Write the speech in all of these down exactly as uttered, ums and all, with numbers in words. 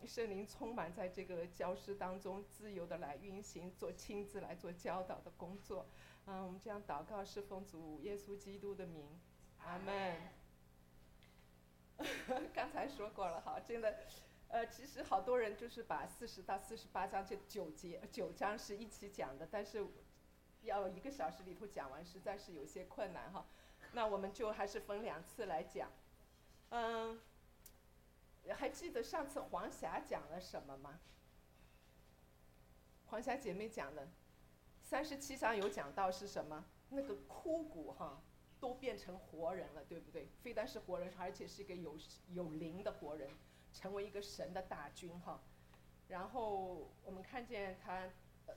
圣灵充满在这个教室当中，自由的来运行，做亲自来做教导的工作。嗯，我们这样祷告，是奉主耶稣基督的名，阿门。刚才说过了哈，真的，呃，其实好多人就是把四十到四十八章这九节九章是一起讲的，但是要一个小时里头讲完，实在是有些困难哈。那我们就还是分两次来讲。嗯，还记得上次黄霞讲了什么吗？黄霞姐妹讲的三十七章有讲到是什么？那个枯骨哈，都变成活人了，对不对？非但是活人，而且是一个有有灵的活人，成为一个神的大军哈。然后我们看见他，呃，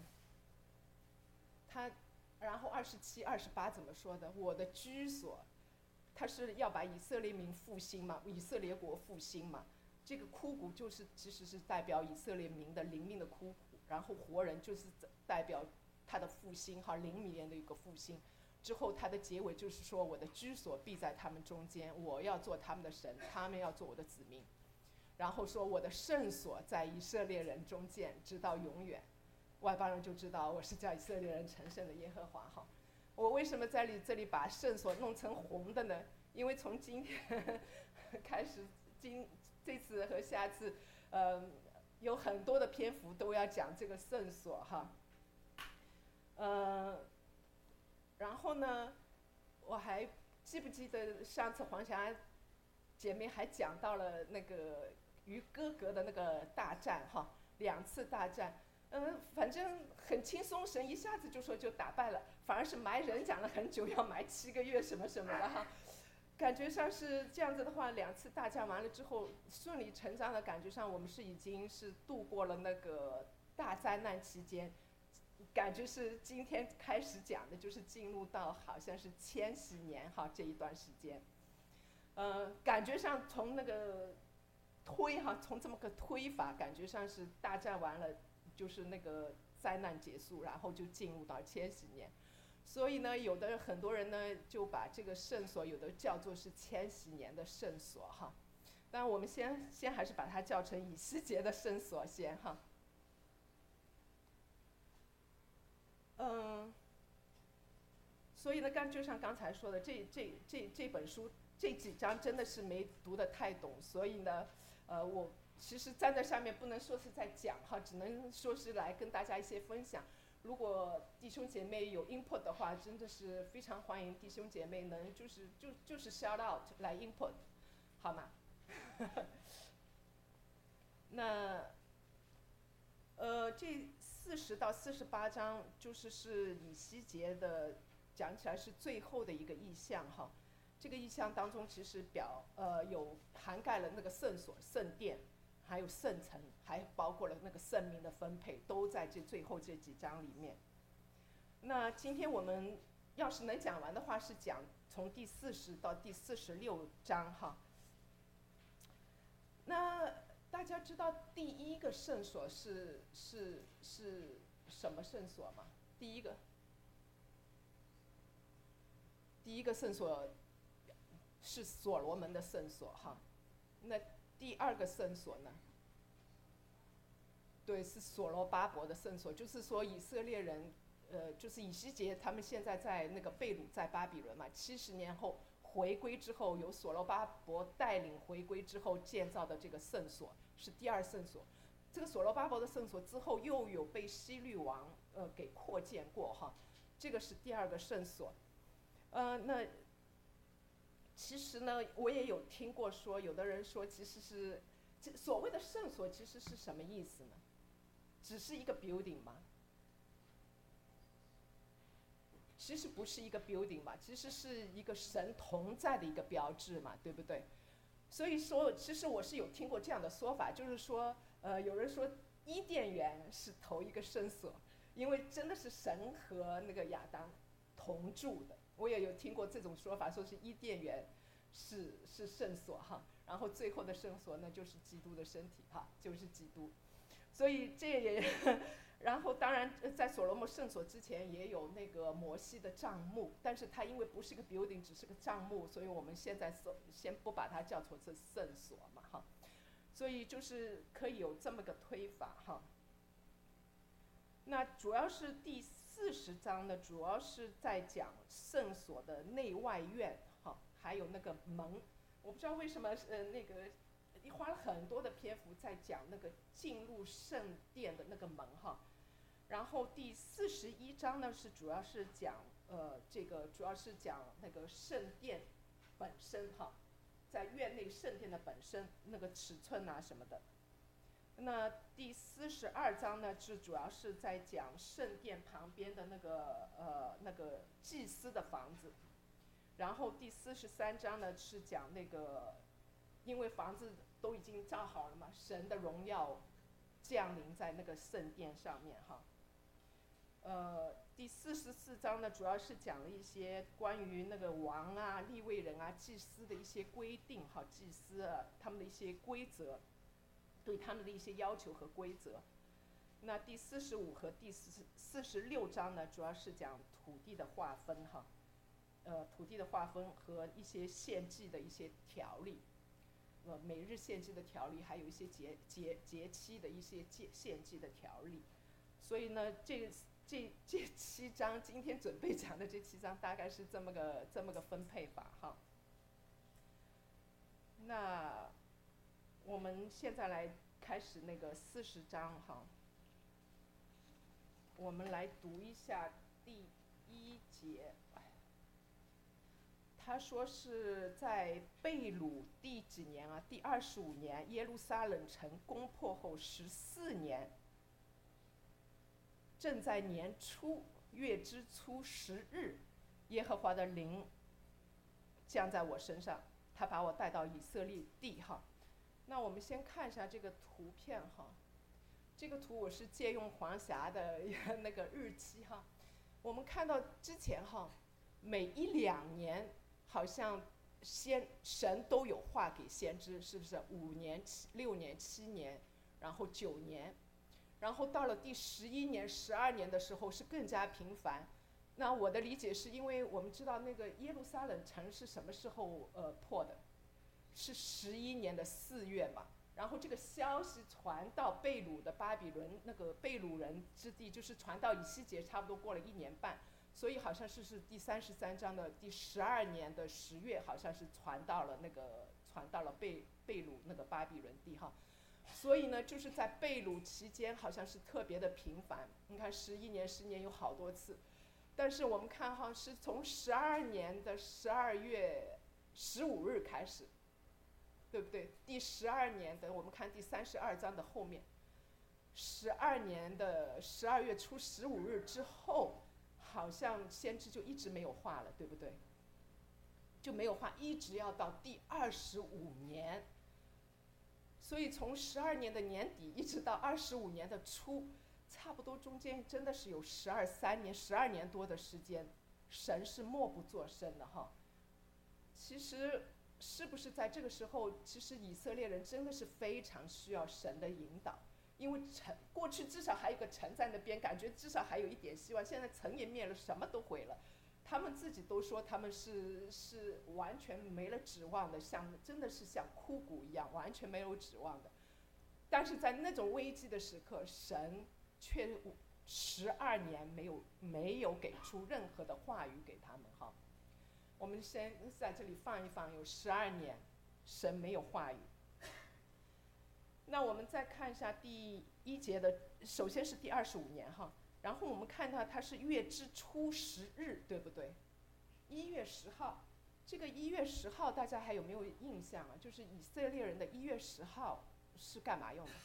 他，然后二十七、二十八怎么说的？我的居所，他是要把以色列民复兴嘛，以色列国复兴嘛。这个枯骨就是其实是代表以色列民的灵命的枯骨，然后活人就是代表他的复兴哈，灵里面的一个复兴。之后他的结尾就是说，我的居所必在他们中间，我要做他们的神，他们要做我的子民。然后说我的圣所在以色列人中间，直到永远。外邦人就知道我是叫以色列人成圣的耶和华哈。我为什么在这里把圣所弄成红的呢？因为从今天开始，今这次和下次，呃，有很多的篇幅都要讲这个圣所哈。呃，然后呢，我还记不记得上次黄霞姐妹还讲到了那个与哥格的那个大战哈，两次大战。嗯，反正很轻松，神一下子就说就打败了，反而是埋人讲了很久，要埋七个月什么什么的哈。感觉上是这样子的话，两次大战完了之后，顺理成章的感觉上，我们是已经是度过了那个大灾难期间，感觉是今天开始讲的，就是进入到好像是千禧年哈这一段时间。呃，感觉上从那个推哈，从这么个推法，感觉上是大战完了，就是那个灾难结束，然后就进入到千禧年。所以呢，有的很多人呢就把这个圣所有的叫做是千禧年的圣所哈。当然我们先先还是把它叫成以西结的圣所先哈。嗯，所以呢，刚就像刚才说的，这这这这本书这几章真的是没读得太懂，所以呢，呃，我其实站在上面不能说是在讲哈，只能说是来跟大家一些分享。如果弟兄姐妹有 input 的话，真的是非常欢迎弟兄姐妹能就是就就是 shout out 来 input， 好吗？那呃，这四十到四十八章就是是以西结的，讲起来是最后的一个意象哈。这个意象当中其实表呃有涵盖了那个圣所、圣殿，还有圣城，还包括了那个圣名的分配，都在这最后这几章里面。那今天我们要是能讲完的话，是讲从第四十到第四十六章哈。那大家知道第一个圣所是是是什么圣所吗？第一个，第一个圣所是所罗门的圣所哈。那第二个圣所呢？对，是所罗巴伯的圣所，就是说以色列人，呃，就是以西结他们现在在那个被掳在巴比伦嘛，七十年后回归之后，由所罗巴伯带领回归之后建造的这个圣所是第二圣所。这个所罗巴伯的圣所之后又有被希律王呃给扩建过哈，这个是第二个圣所。呃，那其实呢，我也有听过说，有的人说其实是这所谓的圣所其实是什么意思呢？只是一个 building 吗？其实不是一个 building 嘛，其实是一个神同在的一个标志嘛，对不对？所以说，其实我是有听过这样的说法，就是说，呃，有人说伊甸园是头一个圣所，因为真的是神和那个亚当同住的。我也有听过这种说法，说是伊甸园是是圣所哈，然后最后的圣所呢就是基督的身体哈，就是基督。所以这也，然后当然在所罗门圣所之前也有那个摩西的帐幕，但是它因为不是个 building， 只是个帐幕，所以我们现在先不把它叫做是圣所嘛哈。 所以就是可以有这么个推法哈。那主要是第四十章呢，主要是在讲圣所的内外院哈，还有那个门。我不知道为什么呃那个花了很多的篇幅在讲那个进入圣殿的那个门哈。然后第四十一章呢是主要是讲呃这个主要是讲那个圣殿本身哈，在院内圣殿的本身那个尺寸啊什么的。那第四十二章呢，是主要是在讲圣殿旁边的那个呃那个祭司的房子。然后第四十三章呢是讲那个，因为房子都已经造好了嘛，神的荣耀降临在那个圣殿上面哈。呃，第四十四章呢，主要是讲了一些关于那个王啊、利未人啊、祭司的一些规定哈，祭司啊他们的一些规则，对他们的一些要求和规则。那第四十五和第四十六章呢，主要是讲土地的划分哈，呃，土地的划分和一些献祭的一些条例，呃，每日献祭的条例，还有一些节节节期的一些献祭的条例。所以呢，这这这七章今天准备讲的这七章大概是这么个这么个分配法哈。那我们现在来开始那个四十章哈，我们来读一下第一节。他说是在被掳第几年啊？第二十五年，耶路撒冷城攻破后十四年。正在年初月之初十日，耶和华的灵降在我身上，他把我带到以色列地哈。那我们先看一下这个图片哈，这个图我是借用黄霞的那个日期哈。我们看到之前哈，每一两年好像先神都有话给先知，是不是？五年、七六年、七年，然后九年。然后到了第十一年、十二年的时候是更加频繁。那我的理解是因为我们知道那个耶路撒冷城是什么时候呃破的？是十一年的四月嘛。然后这个消息传到被掳的巴比伦那个被掳人之地，就是传到以西结，差不多过了一年半。所以好像是是第三十三章的第十二年的十月，好像是传到了那个传到了被被掳那个巴比伦地哈。所以呢，就是在被掳期间，好像是特别的频繁。你看，十一年、十年有好多次，但是我们看哈，是从十二年的十二月十五日开始，对不对？第十二年的，我们看第三十二章的后面，十二年的十二月初十五日之后，好像先知就一直没有话了，对不对？就没有话，一直要到第二十五年。所以从十二年的年底一直到二十五年的初，差不多中间真的是有十二三年、十二年多的时间，神是默不作声的哈。其实是不是在这个时候，其实以色列人真的是非常需要神的引导，因为城过去至少还有个城在那边，感觉至少还有一点希望，现在城也灭了，什么都毁了。他们自己都说他们是是完全没了指望的，像真的是像枯骨一样，完全没有指望的。但是在那种危机的时刻，神却十二年没有没有给出任何的话语给他们哈。我们先在这里放一放，有十二年，神没有话语。那我们再看一下第一节的，首先是第二十五年哈。然后我们看到它是月之初十日，对不对？一月十号，这个一月十号大家还有没有印象啊？就是以色列人的一月十号是干嘛用的？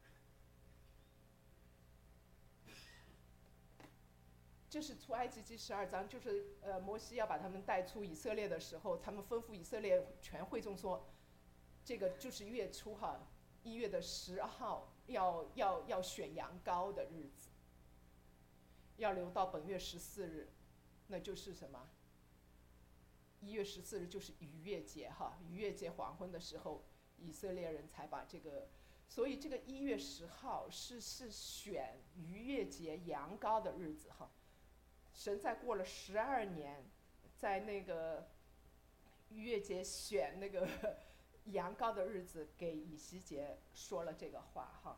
这是出埃及记十二章，就是呃摩西要把他们带出以色列的时候，他们吩咐以色列全会众说，这个就是月初哈，一月的十号要要要选羊羔的日子。要留到本月十四日，那就是什么？一月十四日就是逾越节哈，逾越节黄昏的时候，以色列人才把这个，所以这个一月十号是是选逾越节羊羔的日子哈。神在过了十二年，在那个逾越节选那个羊羔的日子给以西结说了这个话哈。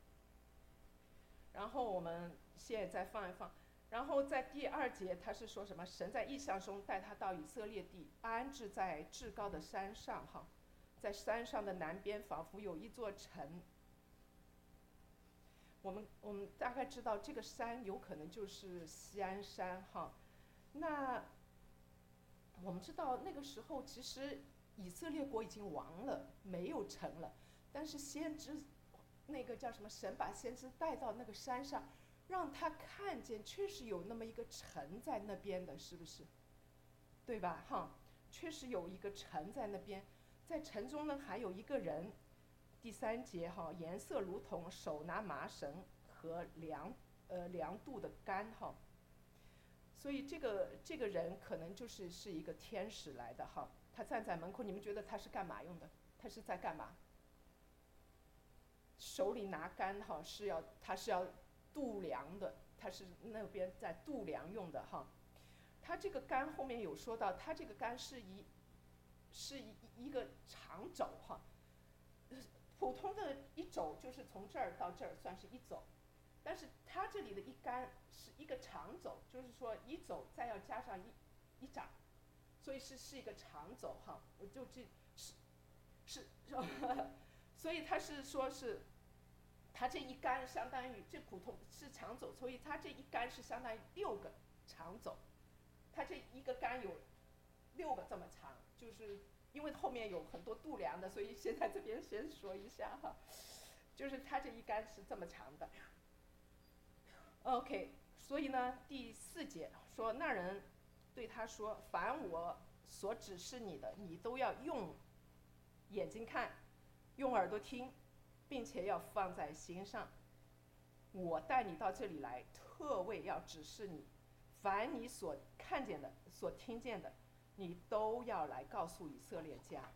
然后我们现在再放一放，然后在第二节他是说什么？神在异象中带他到以色列地，安置在至高的山上哈，在山上的南边仿佛有一座城。我们我们大概知道这个山有可能就是锡安山哈。那我们知道那个时候其实以色列国已经亡了，没有城了，但是先知那个叫什么神把先知带到那个山上，让他看见确实有那么一个城在那边的，是不是？对吧？哈，确实有一个城在那边，在城中呢还有一个人。第三节哈，颜色如同手拿麻绳和量呃量度的杆哈，所以这个这个人可能就是是一个天使来的哈。他站在门口，你们觉得他是干嘛用的？他是在干嘛？手里拿杆哈，是要他是要度量的，他是那边在度量用的哈。他这个杆后面有说到，他这个杆是一是一一个长肘哈。普通的一肘就是从这儿到这儿算是一肘，但是它这里的一杆是一个长肘，就是说一肘再要加上一一掌，所以是是一个长肘哈。我就这是是，所以他是说是，他这一杆相当于这普通是长肘，所以他这一杆是相当于六个长肘，他这一个杆有六个这么长，就是。因为后面有很多度量的，所以现在这边先说一下哈，就是它这一杆是这么长的。OK， 所以呢，第四节说那人对他说：“凡我所指示你的，你都要用眼睛看，用耳朵听，并且要放在心上。我带你到这里来，特为要指示你，凡你所看见的、所听见的。”你都要来告诉以色列家。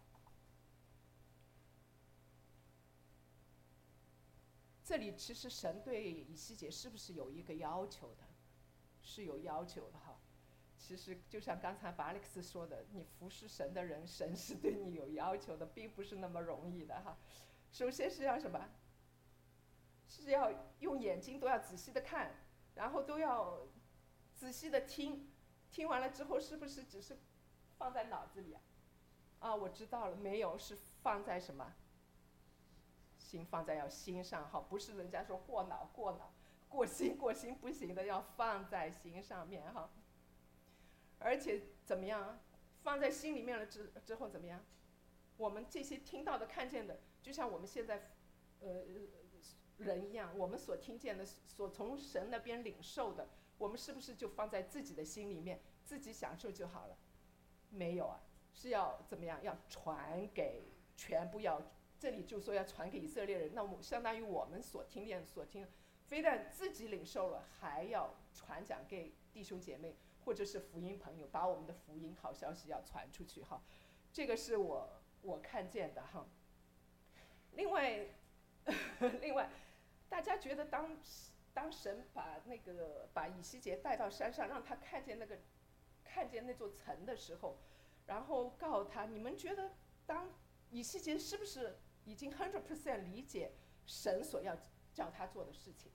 这里其实神对以西结是不是有一个要求的？是有要求的哈。其实就像刚才巴勒克斯说的，你服侍神的人，神是对你有要求的，并不是那么容易的哈。首先是要什么？是要用眼睛都要仔细的看，然后都要仔细的听。听完了之后，是不是只是放在脑子里啊？啊，我知道了，没有，是放在什么？心放在要心上哈，不是人家说过脑过脑，过心过心不行的，要放在心上面哈。而且怎么样？放在心里面了之之后怎么样？我们这些听到的、看见的，就像我们现在，呃，人一样，我们所听见的、所从神那边领受的。我们是不是就放在自己的心里面，自己享受就好了？没有啊，是要怎么样？要传给全部要，这里就说要传给以色列人，那么相当于我们所听见、所听，非但自己领受了，还要传讲给弟兄姐妹或者是福音朋友，把我们的福音好消息要传出去哈。这个是我我看见的哈。另外，另外，大家觉得当。当神把那个把以西结带到山上，让他看见那个看见那座城的时候，然后告诉他，你们觉得当以西结是不是已经 百分之百 理解神所要叫他做的事情？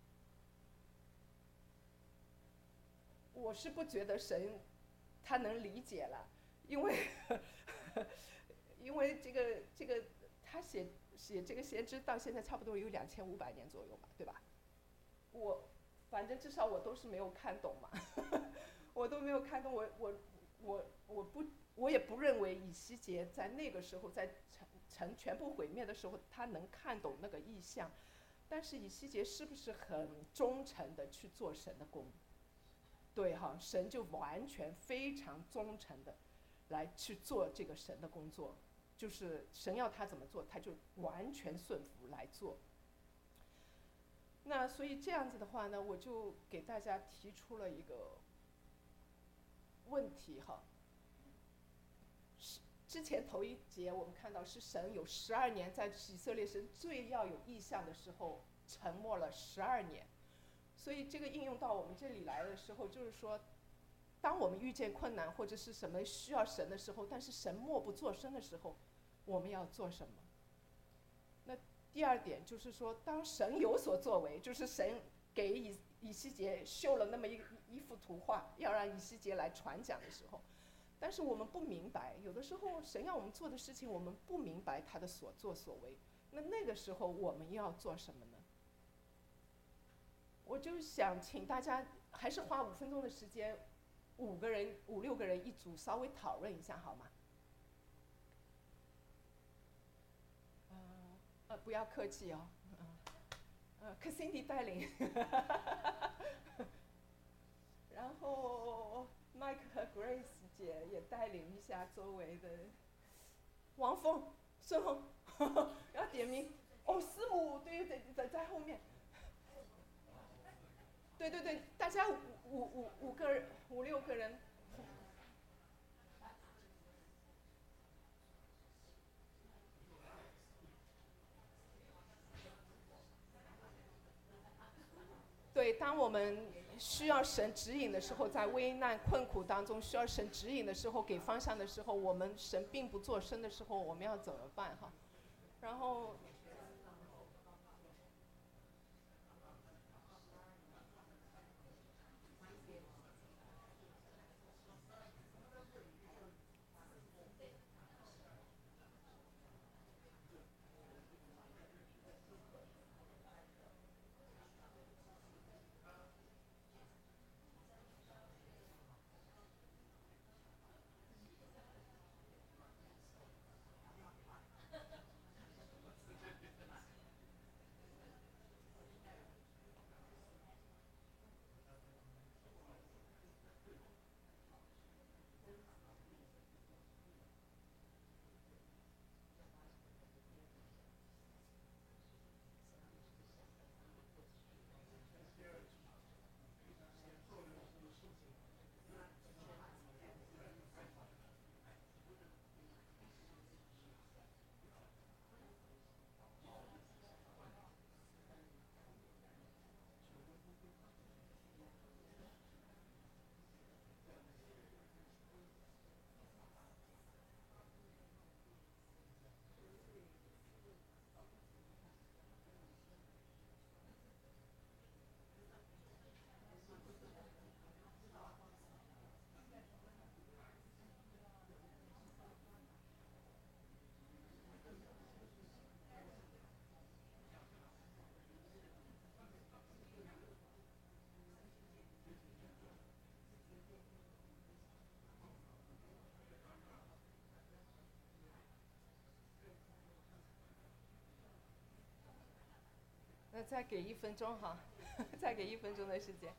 我是不觉得神他能理解了，因为因为这个这个他写写这个先知到现在差不多有两千五百年左右吧，对吧？我反正至少我都是没有看懂嘛，我都没有看懂，我我我我不我也不认为以西结在那个时候在城城全部毁灭的时候他能看懂那个意象，但是以西结是不是很忠诚的去做神的工？对哈，神就完全非常忠诚的来去做这个神的工作，就是神要他怎么做，他就完全顺服来做。那所以这样子的话呢，我就给大家提出了一个问题哈。是之前头一节我们看到是神有十二年在以色列神最要有异象的时候沉默了十二年，所以这个应用到我们这里来的时候，就是说，当我们遇见困难或者是什么需要神的时候，但是神默不作声的时候， 我们要做什么。那第二点就是说，当神有所作为，就是神给以以西结绣了那么一一幅图画，要让以西结来传讲的时候，但是我们不明白，有的时候神要我们做的事情，我们不明白他的所作所为。那那个时候我们要做什么呢？我就想请大家还是花五分钟的时间，五个人、五六个人一组，稍微讨论一下好吗？呃呃，不要客气哦，嗯、呃，呃 Cindy 带领，然后 Mike 和 Grace 姐也带领一下周围的。王峰、孙红，要点名。哦，师母，对对对，在在后面。对对对，大家五五五五个人，五六个人。对，当我们需要神指引的时候，在危难困苦当中需要神指引的时候，给方向的时候，我们神并不作声的时候，我们要怎么办哈？然后那再给一分钟哈，再给一分钟的时间。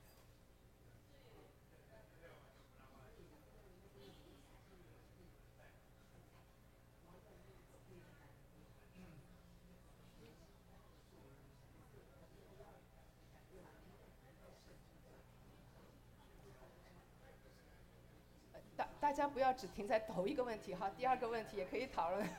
大大家不要只停在头一个问题哈，第二个问题也可以讨论。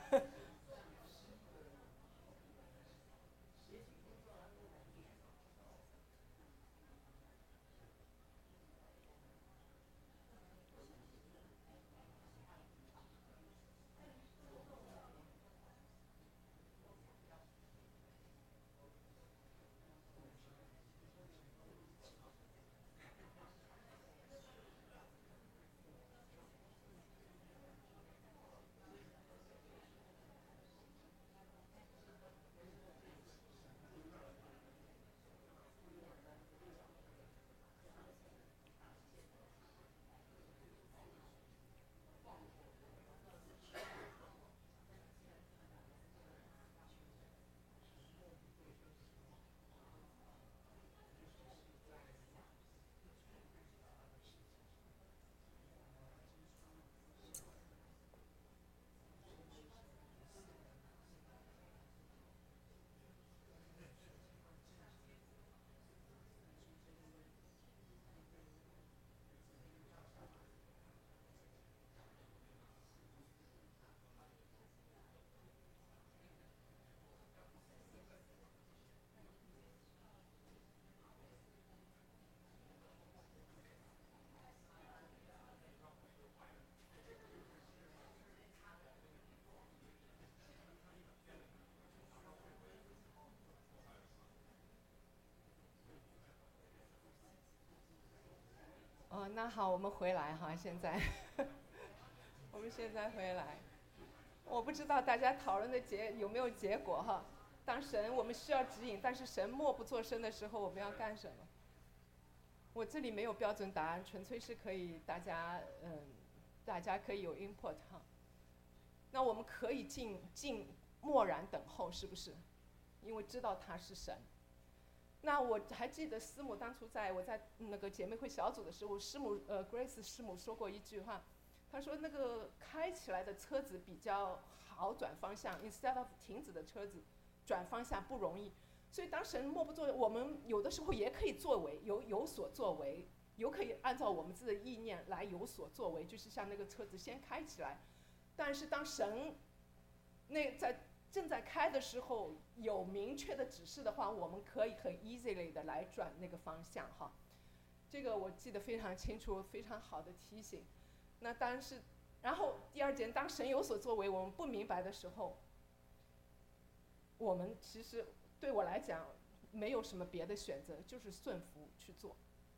哦，那好，我们回来哈，现在我们现在回来，我不知道大家讨论的结有没有结果哈。当神我们需要指引，但是神默不作声的时候，我们要干什么？我这里没有标准答案，纯粹是可以大家嗯，大家可以有 input 哈。那我们可以静静默然等候，是不是？因为知道他是神。那我还记得师母当初在我在那个姐妹会小组的时候，师母呃 Grace 师母说过一句话，她说那个开起来的车子比较好转方向 ，instead of 停止的车子转方向不容易。所以当神默不作为，我们有的时候也可以作为，有有所作为，有可以按照我们自己的意念来有所作为，就是像那个车子先开起来。但是当神那在正在开的时候有明确的指示的话，我们可以很 easily 的来转那个方向哈。这个我记得非常清楚，非常好的提醒。那当是，然后第二点，当神有所作为，我们不明白的时候，我们其实对我来讲没有什么别的选择，就是顺服去做。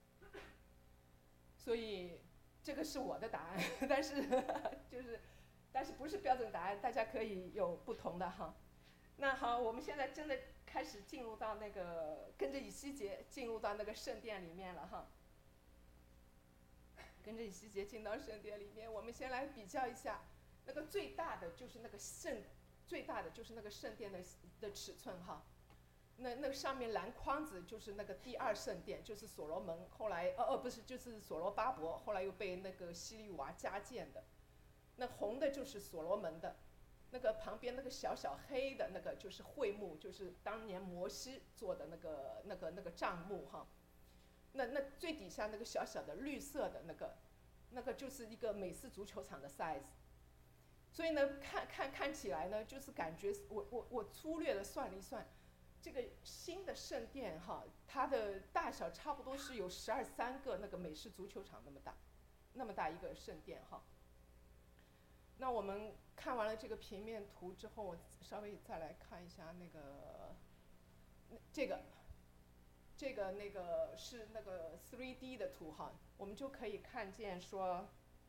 所以这个是我的答案，但是就是。但是不是标准答案，大家可以有不同的哈。那好，我们现在真的开始进入到那个跟着以西结进入到那个圣殿里面了哈。跟着以西结进到圣殿里面，我们先来比较一下，那个最大的就是那个圣，最大的就是那个圣殿的的尺寸哈。那那个上面蓝框子就是那个第二圣殿，就是所罗门后来呃呃不是就是所罗巴伯后来又被那个希律娃加建的。那红的就是所罗门的，那个旁边那个小小黑的那个就是会幕，就是当年摩西做的那个那个那个帐幕哈。那那最底下那个小小的绿色的那个，那个就是一个美式足球场的 size。所以呢，看看看起来呢，就是感觉我我我粗略的算了一算，这个新的圣殿哈，它的大小差不多是有十二三个那个美式足球场那么大，那么大一个圣殿哈。那我们看完了这个平面图之后，我稍微再来看一下那个，这个，这个那个是那个 三 D 的图哈，我们就可以看见说，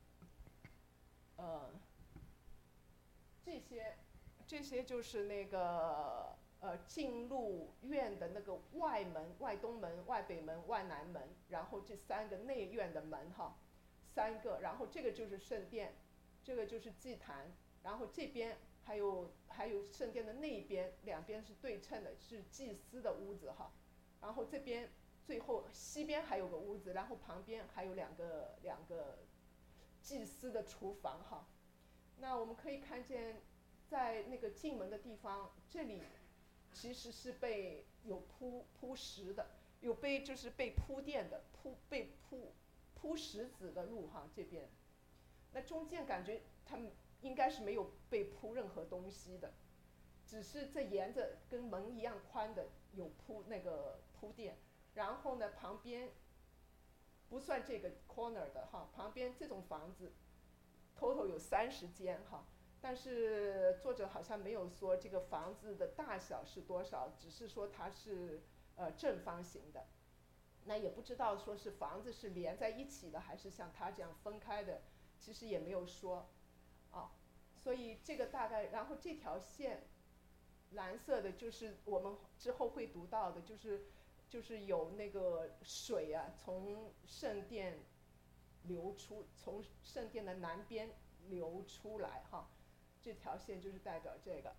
呃，这些，这些就是那个呃进入院的那个外门、外东门、外北门、外南门，然后这三个内院的门哈，三个，然后这个就是圣殿。这个就是祭坛，然后这边还有还有圣殿的那一边，两边是对称的，是祭司的屋子哈。然后这边最后西边还有个屋子，然后旁边还有两个两个祭司的厨房哈。那我们可以看见，在那个进门的地方，这里其实是被有铺铺石的，有被就是被铺垫的铺被铺铺石子的路哈这边。那中间感觉他们应该是没有被铺任何东西的，只是这沿着跟门一样宽的有铺那个铺垫，然后呢旁边不算这个 corner 的哈，旁边这种房子 total 有三十间哈，但是作者好像没有说这个房子的大小是多少，只是说它是呃正方形的，那也不知道说是房子是连在一起的，还是像它这样分开的。其实也没有说，啊，所以这个大概，然后这条线，蓝色的就是我们之后会读到的，就是就是有那个水啊从圣殿流出，从圣殿的南边流出来哈，这条线就是代表这个。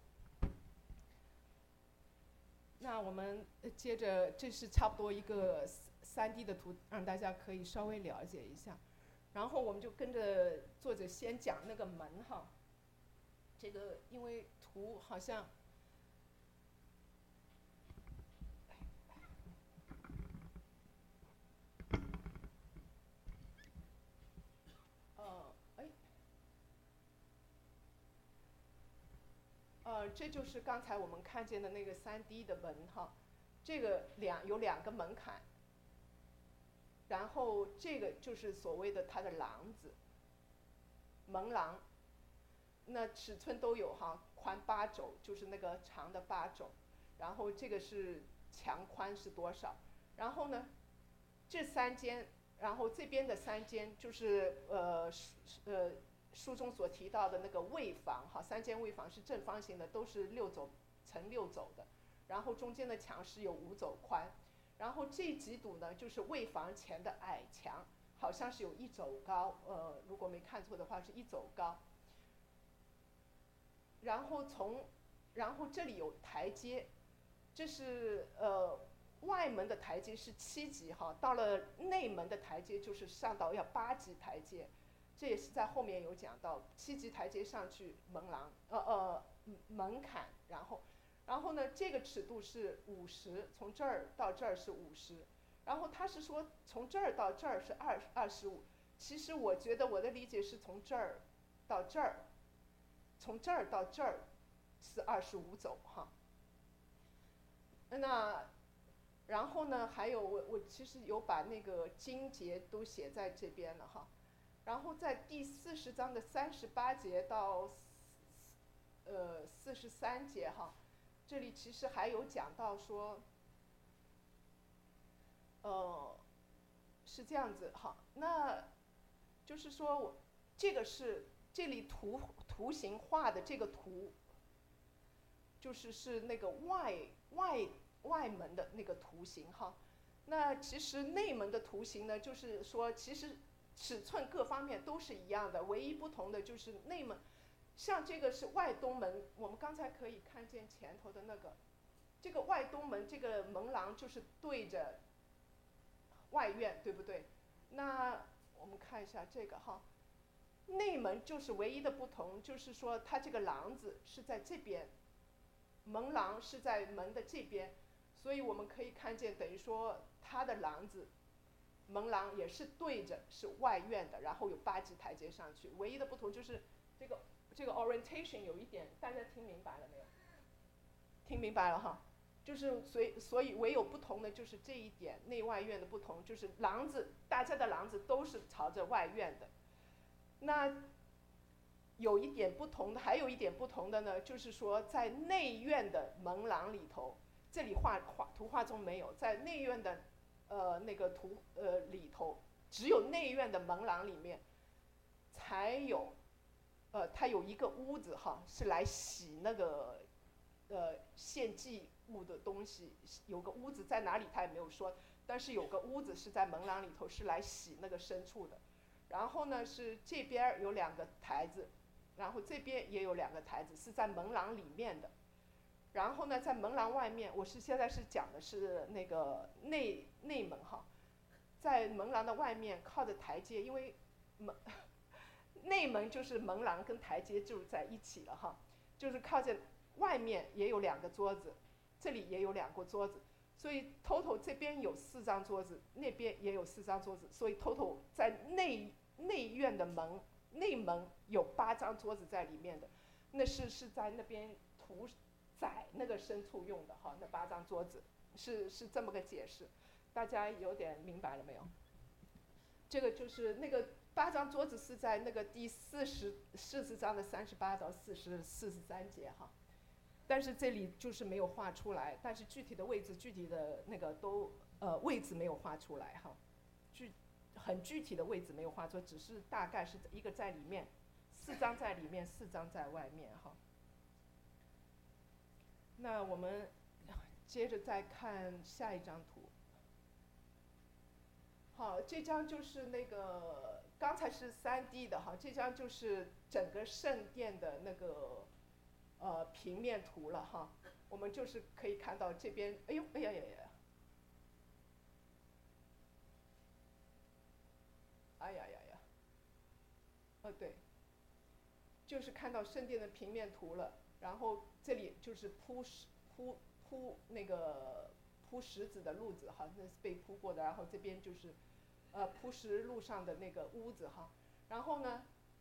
那我们接着，这是差不多一个三 D 的图，让大家可以稍微了解一下。然后我们就跟着作者先讲那个门哈，这个因为图好像，呃，哎，呃，这就是刚才我们看见的那个三 D 的门哈，这个两有两个门槛，然后这个就是所谓的它的廊子，门廊。那尺寸都有哈，宽八肘就是那个长的八肘，然后这个是墙宽是多少？然后呢，这三间然后这边的三间就是呃呃书中所提到的那个卫房哈，三间卫房是正方形的，都是六走呈六走的，然后中间的墙是有五走宽，然后这几堵呢就是卫房前的矮墙，好像是有一走高，呃如果没看错的话是一走高。然后从然后这里有台阶，这是呃外门的台阶是七级哈，到了内门的台阶就是上到要八级台阶，这也是在后面有讲到，七级台阶上去门廊呃呃门槛，然后然后呢这个尺度是五十，从这儿到这儿是五十，然后他是说从这儿到这儿是二二十五，其实我觉得我的理解是从这儿到这儿，从这儿到这儿是二十五走哈。那然后呢，还有我我其实有把那个经节都写在这边了哈。然后在第四十章的三十八节到呃四十三节哈，这里其实还有讲到说，呃，是这样子哈。那就是说我这个是这里图图形画的这个图，就是是那个外外外门的那个图形哈。那其实内门的图形呢，就是说其实尺寸各方面都是一样的，唯一不同的就是内门，像这个是外东门，我们刚才可以看见前头的那个，这个外东门这个门廊就是对着外院，对不对？那我们看一下这个哈，内门就是唯一的不同，就是说它这个廊子是在这边，门廊是在门的这边，所以我们可以看见，等于说它的廊子门廊也是对着是外院的，然后有八级台阶上去，唯一的不同就是这个这个 orientation 有一点，大家听明白了没有？听明白了哈，就是所以所以唯有不同的就是这一点，内外院的不同，就是廊子大家的廊子都是朝着外院的。那有一点不同的，还有一点不同的呢，就是说在内院的门廊里头，这里画画图画中没有，在内院的呃那个图呃里头，只有内院的门廊里面才有，呃它有一个屋子哈，是来洗那个呃献祭物的东西，有个屋子在哪里他也没有说，但是有个屋子是在门廊里头是来洗那个牲畜的。然后呢是这边有两个台子，然后这边也有两个台子，是在门廊里面的。然后呢，在门廊外面，我是现在是讲的是那个内内门哈，在门廊的外面靠着台阶，因为门内门就是门廊跟台阶就在一起了哈，就是靠着外面也有两个桌子，这里也有两个桌子，所以 total 这边有四张桌子，那边也有四张桌子，所以 total 在内内院的门内门有八张桌子在里面的，那是是在那边屠宰那个牲畜用的哈，那八张桌子是是这么个解释，大家有点明白了没有？这个就是那个八张桌子是在那个第四十四十章的三十八到四十四十三节哈，但是这里就是没有画出来，但是具体的位置具体的那个都呃位置没有画出来哈，具很具体的位置没有画出，只是大概是一个在里面，四张在里面，四张在外面哈。那我们接着再看下一张图。好，这张就是那个刚才是 三 D 的哈，这张就是整个圣殿的那个呃平面图了哈。我们就是可以看到这边，哎呦，哎呀呀呀，哎呀呀呀，哦对，就是看到圣殿的平面图了。然后这里就是铺石铺铺那个铺石子的路子哈，那是被铺过的。然后这边就是呃铺石路上的那个屋子哈。然后呢，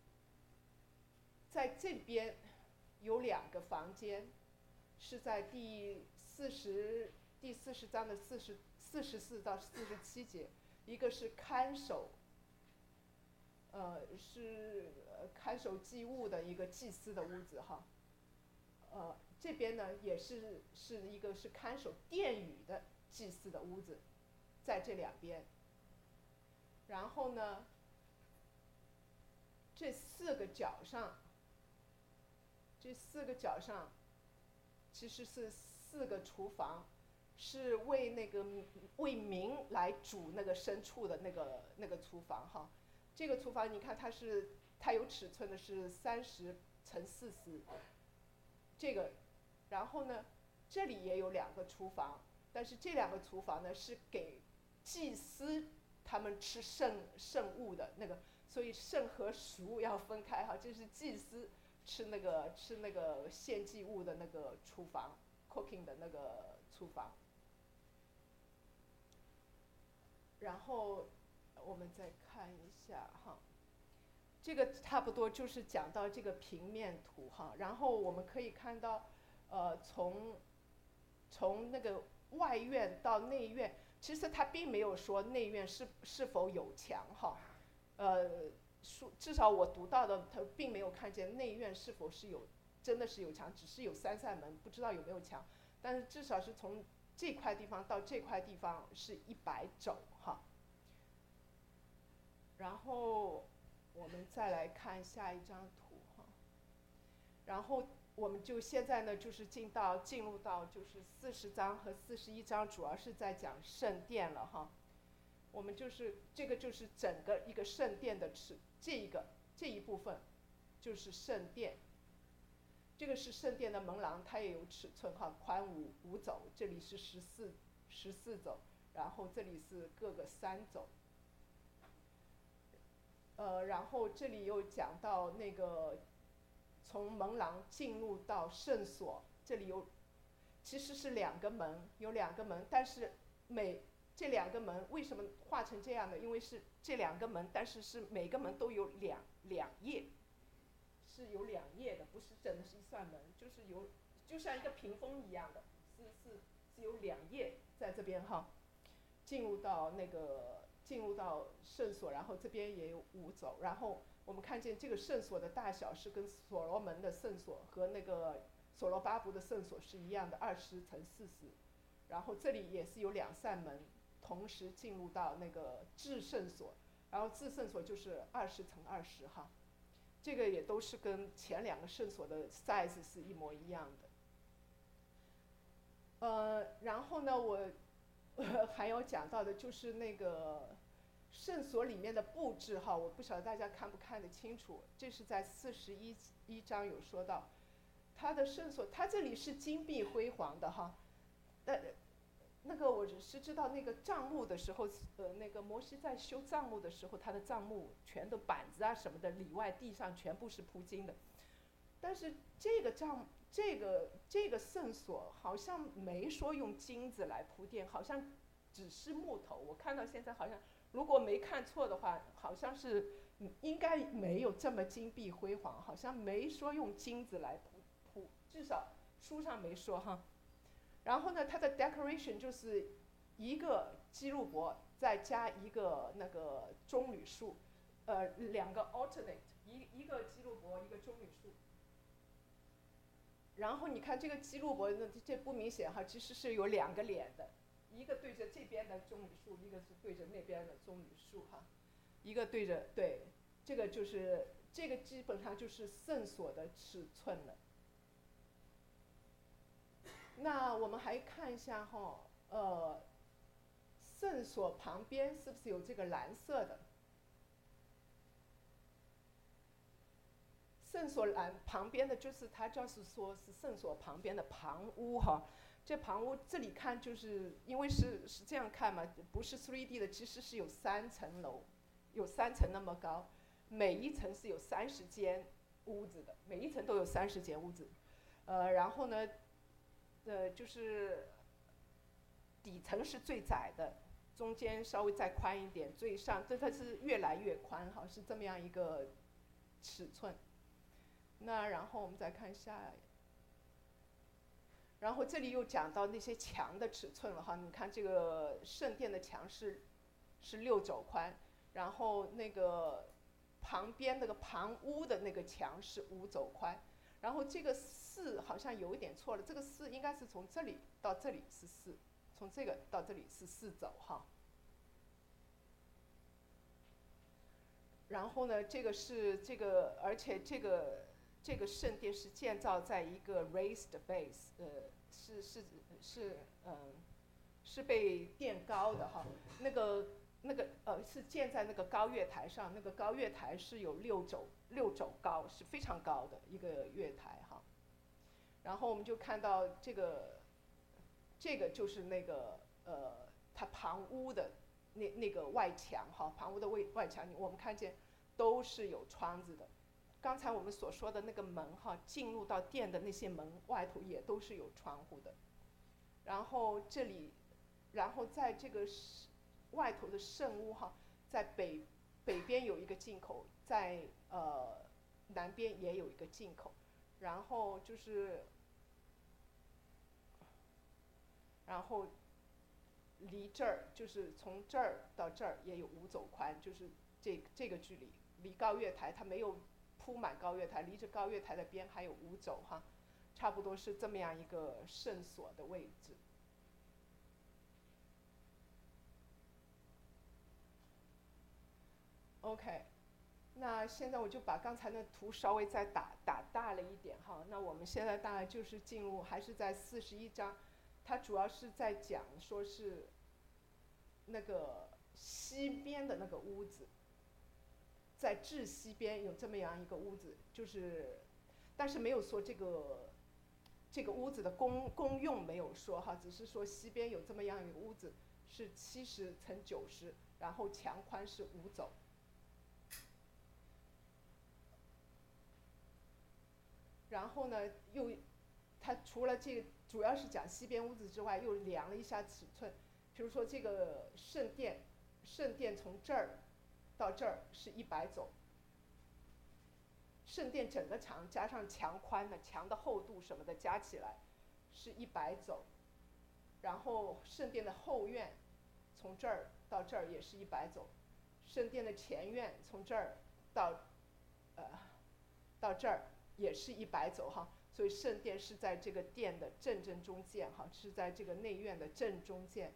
在这边有两个房间，是在第四十第四十章的四十四十四到四十七节，一个是看守，呃是呃看守祭物的一个祭司的屋子哈。呃，这边呢也是是一个是看守殿宇的祭司的屋子，在这两边。 然后呢，这四个角上，这四个角上，其实是四个厨房，是为那个为民来煮那个牲畜的那个那个厨房哈。这个厨房你看它是它有尺寸的，是三十乘四十，这个，然后呢，这里也有两个厨房，但是这两个厨房呢是给祭司他们吃圣圣物的那个，所以圣和俗要分开哈，这是祭司吃那个吃那个献祭物的那个厨房 ，cooking 的那个厨房。然后我们再看一下哈，这个差不多就是讲到这个平面图哈。然后我们可以看到，呃，从从那个外院到内院，其实它并没有说内院是是否有墙哈，呃，至少我读到的，它并没有看见内院是否是有真的是有墙，只是有三扇门，不知道有没有墙。但是至少是从这块地方到这块地方是一百肘哈。然后我们再来看下一张图哈。然后我们就现在呢，就是进到进入到就是四十章和四十一章，主要是在讲圣殿了哈。我们就是这个就是整个一个圣殿的尺，这一个这一部分就是圣殿。这个是圣殿的门廊，它也有尺寸哈，宽五五肘，这里是十四十四肘，然后这里是各个三肘。呃，然后这里又讲到那个从门廊进入到圣所，这里有其实是两个门，有两个门，但是每这两个门为什么画成这样的？因为是这两个门，但是是每个门都有两两页，是有两页的，不是真的是一扇门，就是有就像一个屏风一样的，是是是有两页在这边哈，进入到那个。进入到圣所，然后这边也有五肘，然后我们看见这个圣所的大小是跟所罗门的圣所和那个所罗巴伯的圣所是一样的，二十乘四十，然后这里也是有两扇门，同时进入到那个至圣所，然后至圣所就是二十乘二十哈，这个也都是跟前两个圣所的 size 是一模一样的。呃，然后呢，我。呃、还有讲到的就是那个圣所里面的布置哈，我不晓得大家看不看得清楚。这是在四十一一章有说到，它的圣所，它这里是金碧辉煌的哈。呃，那个我是知道那个帐幕的时候，呃，那个摩西在修帐幕的时候，他的帐幕全都板子啊什么的，里外地上全部是铺金的。但是这个帐这个这个圣所好像没说用金子来铺垫，好像只是木头。我看到现在好像，如果没看错的话，好像是应该没有这么金碧辉煌，好像没说用金子来铺铺，至少书上没说哈。然后呢，它的 decoration 就是一个基路伯再加一个那个棕榈树，呃，两个 alternate， 一一个基路伯一个棕榈树。然后你看这个基路伯，这不明显哈，其实是有两个脸的，一个对着这边的棕榈树，一个是对着那边的棕榈树哈，一个对着对，这个就是这个基本上就是圣所的尺寸了。那我们还看一下哈，呃，圣所旁边是不是有这个蓝色的？圣所栏旁边的就是它，就是说是圣所旁边的旁屋哈。这旁屋这里看就是因为是是这样看嘛，不是 三 D 的，其实是有三层楼，有三层那么高，每一层是有三十间屋子的，每一层都有三十间屋子。呃，然后呢，呃，就是底层是最窄的，中间稍微再宽一点，最上这它是越来越宽哈，是这么样一个尺寸。那然后我们再看下，然后这里又讲到那些墙的尺寸了哈。你看这个圣殿的墙是是六肘宽，然后那个旁边那个旁屋的那个墙是五肘宽，然后这个四好像有一点错了，这个四应该是从这里到这里是四，从这个到这里是四肘哈。 然后呢，这个是这个，而且这个这个圣殿是建造在一个 raised base， 呃，是是是嗯、呃，是被垫高的哈。那个那个呃是建在那个高月台上，那个高月台是有六肘六肘高，是非常高的一个月台哈。然后我们就看到这个这个就是那个呃它旁屋的那那个外墙哈，旁屋的外外墙，我们看见都是有窗子的。刚才我们所说的那个门哈，进入到殿的那些门外头也都是有窗户的。然后这里，然后在这个外头的圣屋哈，在北北边有一个进口，在呃南边也有一个进口。然后就是，然后离这儿就是从这儿到这儿也有五肘宽，就是这这个距离，离高月台它没有铺满高月台，离着高月台的边还有五肘哈，差不多是这么样一个圣所的位置。OK， 那现在我就把刚才的图稍微再打打大了一点哈。那我们现在大概就是进入，还是在四十一章，它主要是在讲说是那个西边的那个屋子，在至西边有这么样一个屋子，就是，但是没有说这个这个屋子的功功用没有说哈，只是说西边有这么样一个屋子，是七十乘九十，然后墙宽是五肘。然后呢，又，它除了这个主要是讲西边屋子之外，又量了一下尺寸。比如说这个圣殿，圣殿从这儿到这儿是一百肘，圣殿整个长加上墙宽的墙的厚度什么的加起来是一百肘。然后圣殿的后院从这儿到这儿也是一百肘，圣殿的前院从这儿到呃到这儿也是一百肘哈。所以圣殿是在这个殿的正正中间哈，是在这个内院的正中间。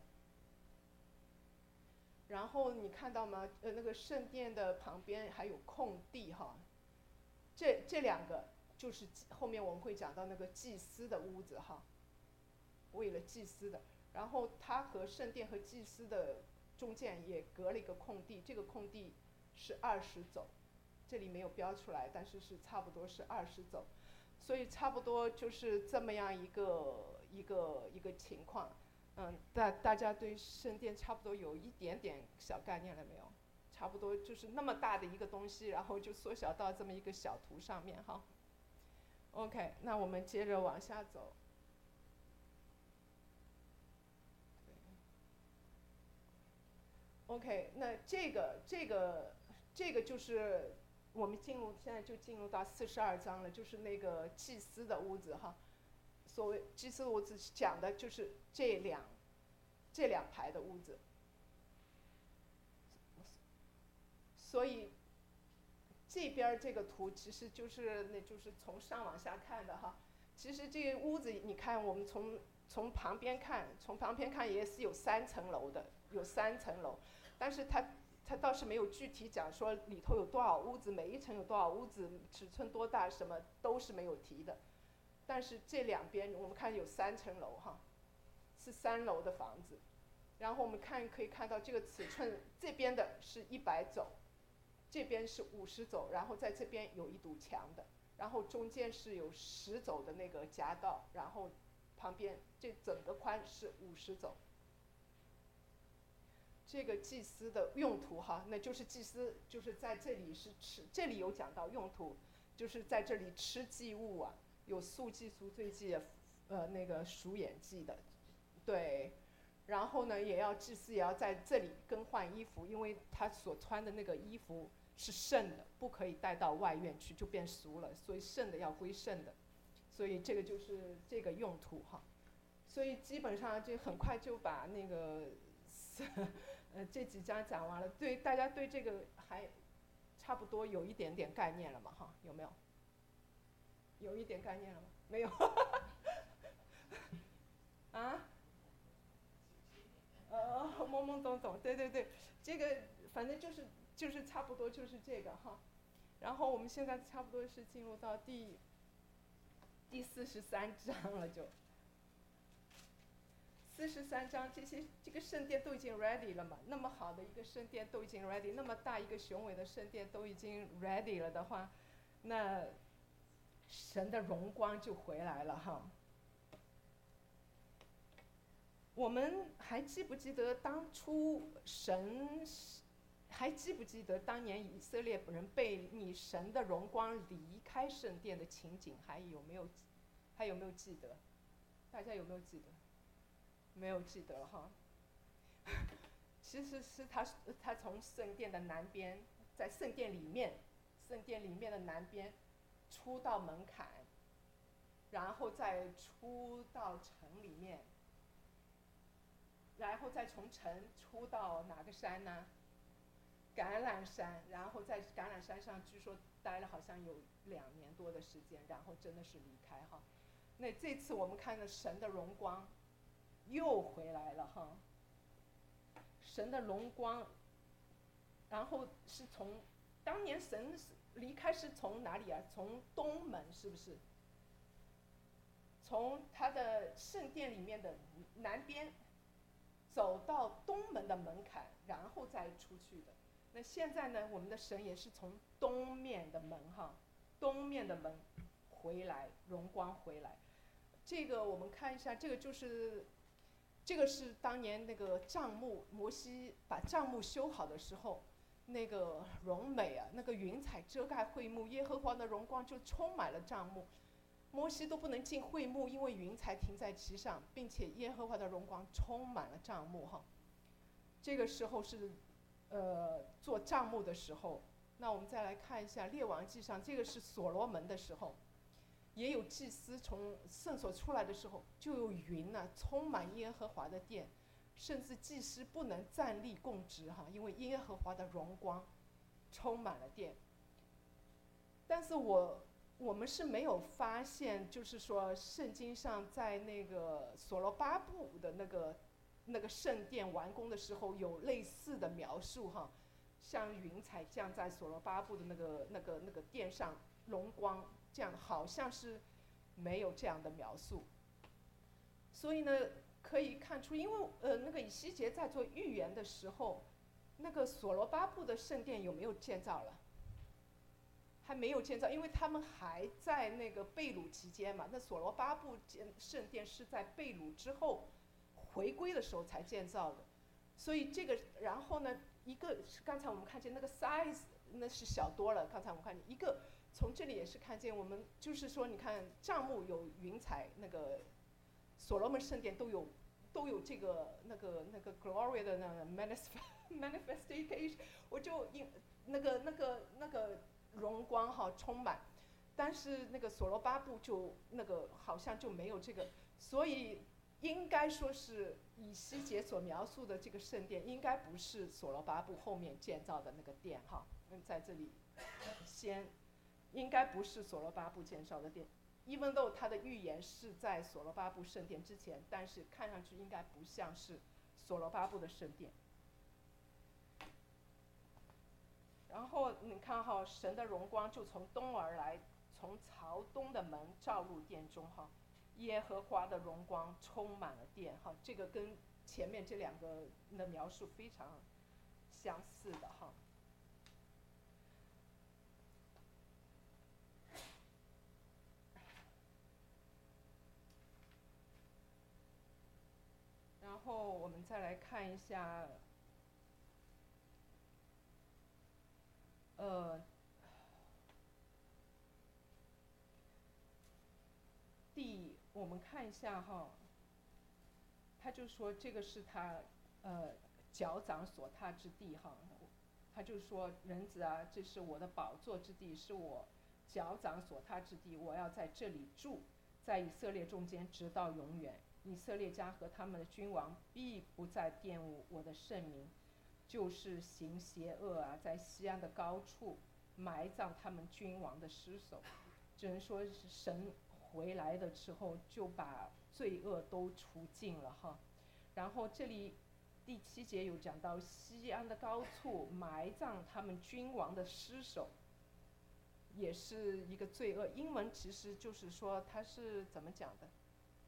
然后你看到吗？呃，那个圣殿的旁边还有空地哈，这这两个就是后面我们会讲到那个祭司的屋子哈，为了祭司的。然后它和圣殿和祭司的中间也隔了一个空地，这个空地是二十肘，这里没有标出来，但是是差不多是二十肘。所以差不多就是这么样一个一个一个情况。嗯，大大家对圣殿差不多有一点点小概念了没有？差不多就是那么大的一个东西，然后就缩小到这么一个小图上面哈。OK， 那我们接着往下走。OK， 那这个这个这个就是我们进入现在就进入到四十二章了，就是那个祭司的屋子哈。所谓祭司的屋子讲的就是这两这两排的屋子。所以这边这个图其实就是那就是从上往下看的哈。其实这个屋子你看，我们从从旁边看，从旁边看也是有三层楼的，有三层楼，但是它它倒是没有具体讲说里头有多少屋子，每一层有多少屋子，尺寸多大，什么都是没有提的。但是这两边我们看有三层楼哈，是三楼的房子。然后我们看可以看到这个尺寸，这边的是一百肘，这边是五十肘，然后在这边有一堵墙的，然后中间是有十肘的那个夹道，然后旁边这整个宽是五十肘。这个祭司的用途哈，那就是祭司就是在这里是吃，这里有讲到用途，就是在这里吃祭物啊，有素祭、赎罪祭，呃，那个赎眼祭的，对。然后呢，也要祭司也要在这里更换衣服，因为他所穿的那个衣服是圣的，不可以带到外院去，就变俗了，所以圣的要归圣的，所以这个就是这个用途哈。所以基本上就很快就把那个呃这几章讲完了，对大家对这个还差不多有一点点概念了嘛哈？有没有？有一点概念了吗？没有。啊？呃，懵懵懂懂，对对对，这个反正就是就是差不多就是这个哈。然后我们现在差不多是进入到第第四十三章了就。四十三章，这些这个圣殿都已经 ready 了嘛？那么好的一个圣殿都已经 ready， 那么大一个雄伟的圣殿都已经 ready 了的话，那神的荣光就回来了哈。我们还记不记得当初神？还记不记得当年以色列人被你神的荣光离开圣殿的情景？还有没有？还有没有记得？大家有没有记得？没有记得了哈。其实是他他从圣殿的南边，在圣殿里面，圣殿里面的南边出到门槛，然后再出到城里面，然后再从城出到哪个山呢？橄榄山，然后在橄榄山上据说待了好像有两年多的时间，然后真的是离开哈。那这次我们看到神的荣光又回来了哈，神的荣光，然后是从当年神离开是从哪里啊？从东门是不是？从他的圣殿里面的南边走到东门的门槛，然后再出去的。那现在呢，我们的神也是从东面的门哈，东面的门回来，荣光回来。这个我们看一下，这个就是，这个是当年那个帐幕，摩西把帐幕修好的时候，那个荣美啊，那个云彩遮盖会幕，耶和华的荣光就充满了帐幕。摩西都不能进会幕，因为云彩停在其上，并且耶和华的荣光充满了帐幕哈。这个时候是，呃，做帐幕的时候。那我们再来看一下列王记上，这个是所罗门的时候，也有祭司从圣所出来的时候，就有云呢、啊、充满耶和华的殿，甚至祭司不能站立供职哈，因为耶和华的荣光充满了殿。但是我。我们是没有发现，就是说圣经上在那个所罗巴布的那个那个圣殿完工的时候有类似的描述哈，像云彩降在所罗巴布的那个那个那个殿上，荣光这样，好像是没有这样的描述。所以呢，可以看出，因为呃那个以西结在做预言的时候，那个所罗巴布的圣殿有没有建造了？还没有建造，因为他们还在那个被掳期间嘛。那所罗巴布建圣殿是在被掳之后回归的时候才建造的，所以这个，然后呢，一个刚才我们看见那个 size 那是小多了，刚才我们看见一个，从这里也是看见我们就是说，你看帐幕有云彩，那个所罗门圣殿都有都有这个那个那个 glory 的那个 manifestation， 我就因那个那个那个。荣光哈充满，但是那个所罗巴布就那个好像就没有这个，所以应该说是以西结所描述的这个圣殿，应该不是所罗巴布后面建造的那个殿哈。嗯，在这里先应该不是所罗巴布建造的殿 ，even though 他的预言是在所罗巴布圣殿之前，但是看上去应该不像是所罗巴布的圣殿。然后你看哈，神的荣光就从东而来，从朝东的门照入殿中哈，耶和华的荣光充满了殿哈，这个跟前面这两个的描述非常相似的哈。然后我们再来看一下。呃，第我们看一下哈，他就说这个是他呃脚掌所踏之地哈，他就说人子啊，这是我的宝座之地，是我脚掌所踏之地，我要在这里住，在以色列中间直到永远。以色列家和他们的君王必不再玷污我的圣名，就是行邪恶啊，在西安的高处埋葬他们君王的尸首。只能说是神回来的时候就把罪恶都除尽了哈。然后这里第七节有讲到西安的高处埋葬他们君王的尸首，也是一个罪恶。英文其实就是说它是怎么讲的？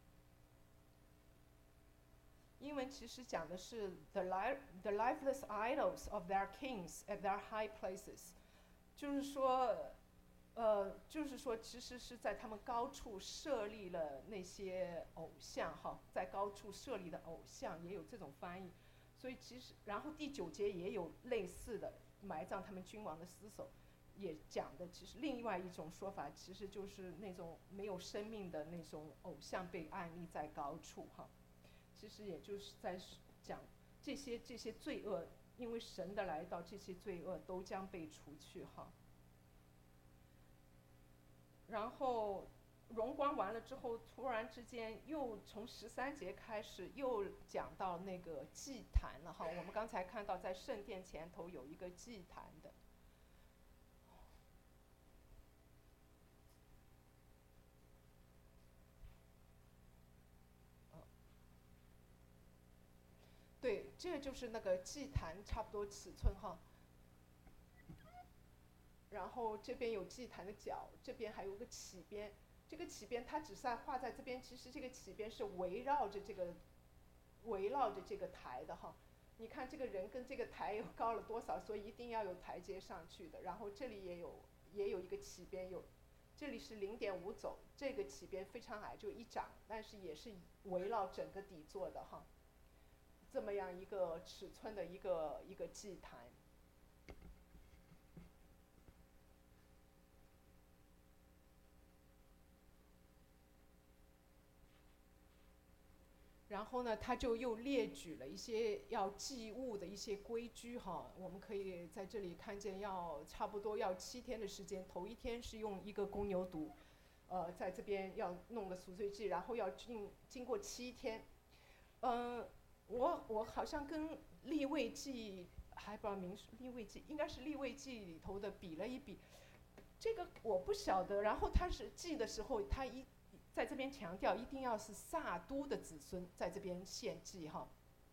英文其实讲的是 the life the lifeless idols of their kings at their high places， 就是说，呃，就是说，其实是在他们高处设立了那些偶像哈，在高处设立的偶像也有这种翻译，所以其实，然后第九节也有类似的埋葬他们君王的尸首，也讲的其实另外一种说法，其实就是那种没有生命的那种偶像被安立在高处哈。其实也就是在讲这些这些罪恶，因为神的来到，这些罪恶都将被除去哈。然后荣光完了之后，突然之间又从十三节开始又讲到那个祭坛了哈。我们刚才看到在圣殿前头有一个祭坛的。对，这就是那个祭坛差不多尺寸哈。然后这边有祭坛的脚，这边还有个起边，这个起边它只是画在这边，其实这个起边是围绕着这个围绕着这个台的哈。你看这个人跟这个台有高了多少，所以一定要有台阶上去的。然后这里也有也有一个起边，有这里是零点五肘，这个起边非常矮，就一掌，但是也是围绕整个底座的哈。这么样一个尺寸的一个一个祭坛。然后呢，他就又列举了一些要祭物的一些规矩哈。我们可以在这里看见，要差不多要七天的时间，头一天是用一个公牛犊，呃，在这边要弄个赎罪祭，然后要经经过七天，嗯、呃，我我好像跟利未记还不知道民数利未记应该是利未记里头的比了一比，这个我不晓得。然后他是祭的时候，他一在这边强调一定要是萨都的子孙在这边献祭哈。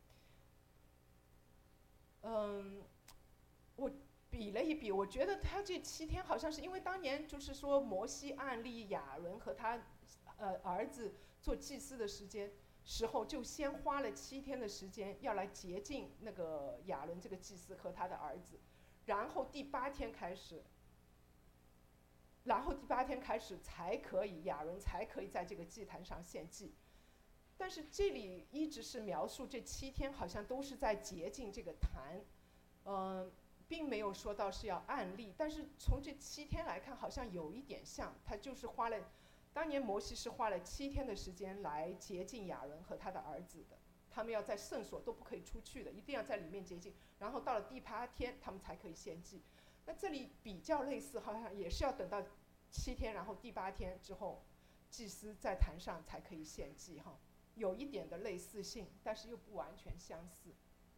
嗯，我比了一比，我觉得他这七天好像是因为当年就是说摩西按立亚伦和他呃儿子做祭司的时间时候，就先花了七天的时间要来洁净那个亚伦这个祭司和他的儿子，然后第八天开始。然后第八天开始才可以，亚伦才可以在这个祭坛上献祭。但是这里一直是描述这七天好像都是在洁净这个坛，嗯、呃，并没有说到是要按立。但是从这七天来看，好像有一点像，他就是花了，当年摩西是花了七天的时间来洁净亚伦和他的儿子的，他们要在圣所都不可以出去的，一定要在里面洁净。然后到了第八天，他们才可以献祭。那这里比较类似，好像也是要等到七天，然后第八天之后，祭司在坛上才可以献祭哈，有一点的类似性，但是又不完全相似。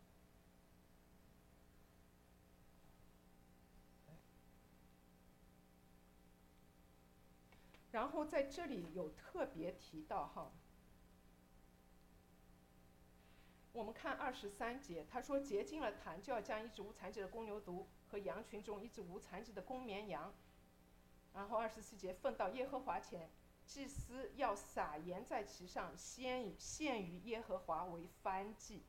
然后在这里有特别提到哈，我们看二十三节，他说洁净了坛，就要将一只无残疾的公牛犊和羊群中一只无残疾的公绵羊。然后二十四节，奉到耶和华前，祭司要撒盐在其上，先献于耶和华为燔祭。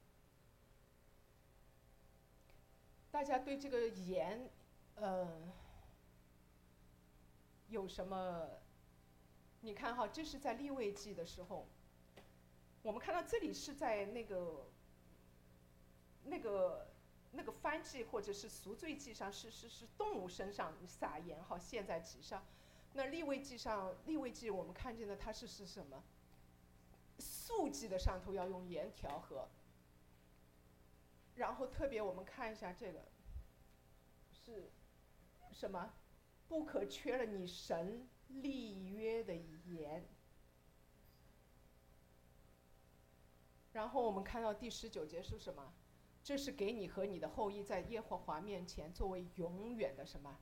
大家对这个盐，呃，有什么？你看哈，这是在利未记的时候，我们看到这里是在那个那个那个燔祭或者是赎罪祭上，是是是动物身上撒盐哈，献在其上。那利未记上，利未记我们看见的它是是什么？素祭的上头要用盐调和。然后特别我们看一下这个是什么？不可缺了你神立约的盐。然后我们看到第十九节是什么？这是给你和你的后裔在耶和华面前作为永远的什么？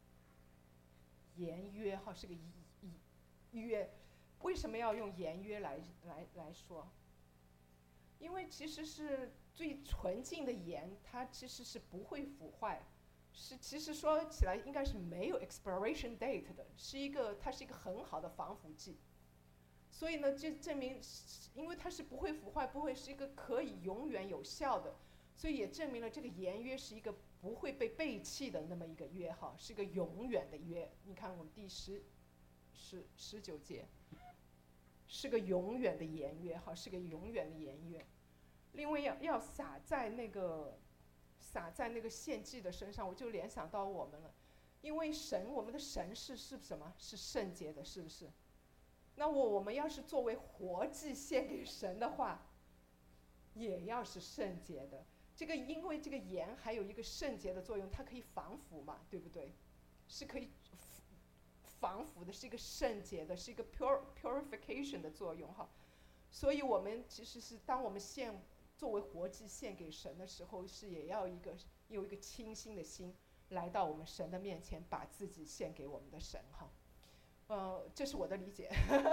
言约哈，是个约。为什么要用言约来来来说？因为其实是最纯净的盐，它其实是不会腐坏，是其实说起来应该是没有 expiration date 的，是一个它是一个很好的防腐剂。所以呢，这证明，因为它是不会腐坏，不会是一个可以永远有效的，所以也证明了这个盐约是一个不会被背弃的那么一个约哈，是个永远的约。你看我们第十、十、十九节，是个永远的盐约哈，是个永远的盐约。另外要要撒在那个撒在那个献祭的身上，我就联想到我们了，因为神，我们的神是是什么？是圣洁的，是不是？那我我们要是作为活祭献给神的话，也要是圣洁的。这个因为这个盐还有一个圣洁的作用，它可以防腐嘛，对不对？是可以防腐的，是一个圣洁的，是一个 pure purification 的作用哈。所以我们其实是当我们献作为活祭献给神的时候，是也要一个有一个清心的心来到我们神的面前，把自己献给我们的神哈。呃，这是我的理解。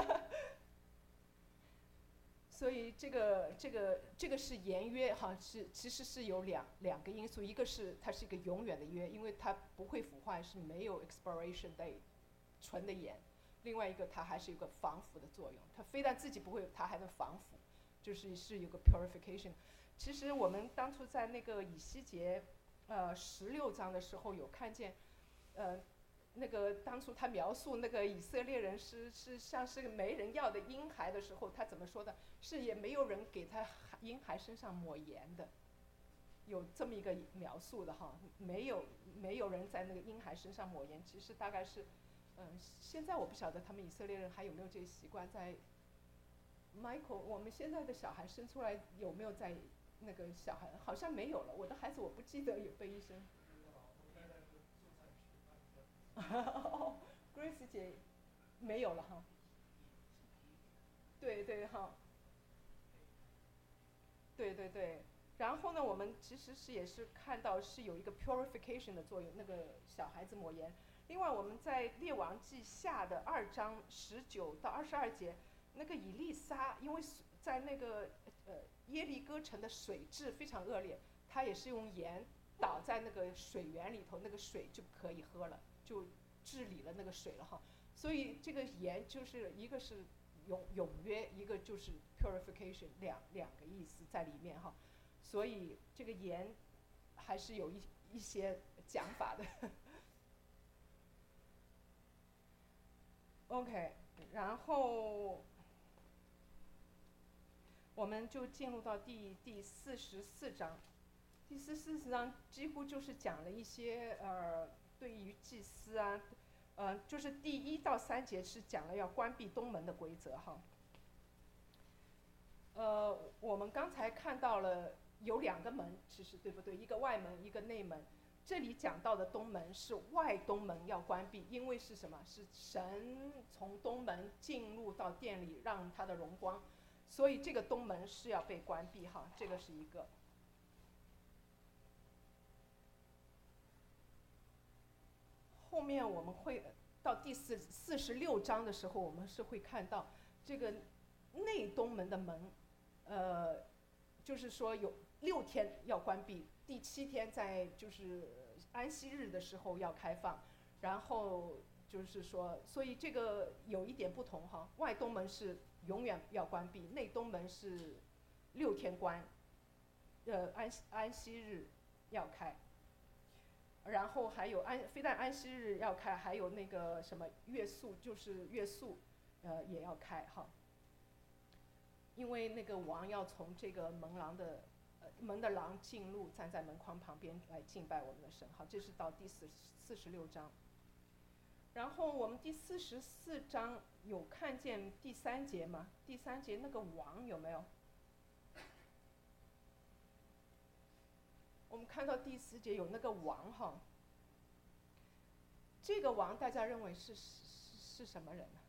所以这个这个这个是盐约哈，是其实是有两两个因素，一个是它是一个永远的约，因为它不会腐坏，是没有 expiration date， 纯的盐。另外一个它还是有个防腐的作用，它非但自己不会，它还能防腐，就是是有个 purification。其实我们当初在那个以西结呃十六章的时候有看见，呃。那个当初他描述那个以色列人是是像是个没人要的婴孩的时候，他怎么说的？是也没有人给他婴孩身上抹盐的，有这么一个描述的哈，没有没有人在那个婴孩身上抹盐。其实大概是，嗯、呃，现在我不晓得他们以色列人还有没有这个习惯，在 Michael， 我们现在的小孩生出来有没有在那个小孩好像没有了，我的孩子我不记得有被医生。哦 Grace 姐没有了哈。对对哈。对对对。然后呢，我们其实是也是看到是有一个 purification 的作用，那个小孩子抹盐。另外我们在列王记下的二章十九到二十二节，那个以利沙因为在那个呃耶利哥城的水质非常恶劣，他也是用盐倒在那个水源里头，那个水就可以喝了，就治理了那个水了哈。所以这个盐就是一个是永永约，一个就是 purification， 两两个意思在里面哈。所以这个盐还是有一一些讲法的。OK， 然后我们就进入到第第四十四章。第四十四章几乎就是讲了一些呃对于祭司啊，呃就是第一到三节是讲了要关闭东门的规则哈。呃，我们刚才看到了有两个门，其实对不对？一个外门，一个内门。这里讲到的东门是外东门要关闭，因为是什么？是神从东门进入到殿里，让他的荣光，所以这个东门是要被关闭哈。这个是一个。后面我们会到第四四十六章的时候，我们是会看到这个内东门的门，呃，就是说有六天要关闭，第七天在就是安息日的时候要开放，然后就是说，所以这个有一点不同哈。外东门是永远要关闭，内东门是六天关，呃，安安息日要开。然后还有安，非但安息日要开，还有那个什么月宿，就是月宿，呃，也要开哈。因为那个王要从这个门廊的，呃，门的廊进入，站在门框旁边来敬拜我们的神哈。这是到第四四十六章。然后我们第四十四章有看见第三节吗？第三节那个王有没有？我们看到第四节有那个王哈，这个王大家认为是是是什么人呢？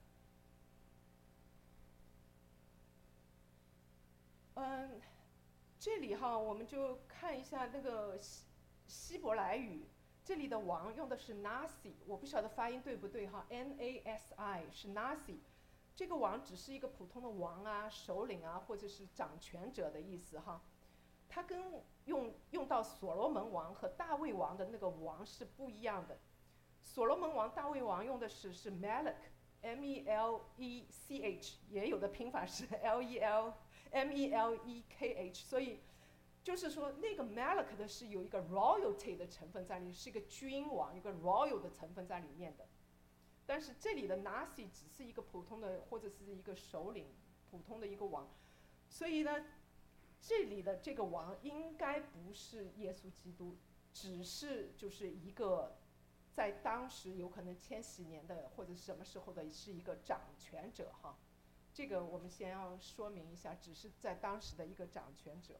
嗯，这里哈我们就看一下那个希希伯来语，这里的王用的是 Nasi， 我不晓得发音对不对哈 ，N A S I 是 Nasi， 这个王只是一个普通的王啊、首领啊，或者是掌权者的意思哈。 它跟用用到所罗门王和大卫王的那个王是不一样的。所罗门王、大卫王用的是是 Melech，M E L E C H， 也有的拼法是 L E L M E L E K H， 所以就是说那个 Melech 的是有一个 royalty 的成分在里面，是一个君王，一个 royal 的成分在里面的。但是这里的 Nasi 只是一个普通的或者是一个首领，普通的一个王，所以呢，这里的这个王应该不是耶稣基督，只是就是一个在当时有可能千禧年的或者什么时候的是一个掌权者哈，这个我们先要说明一下，只是在当时的一个掌权者。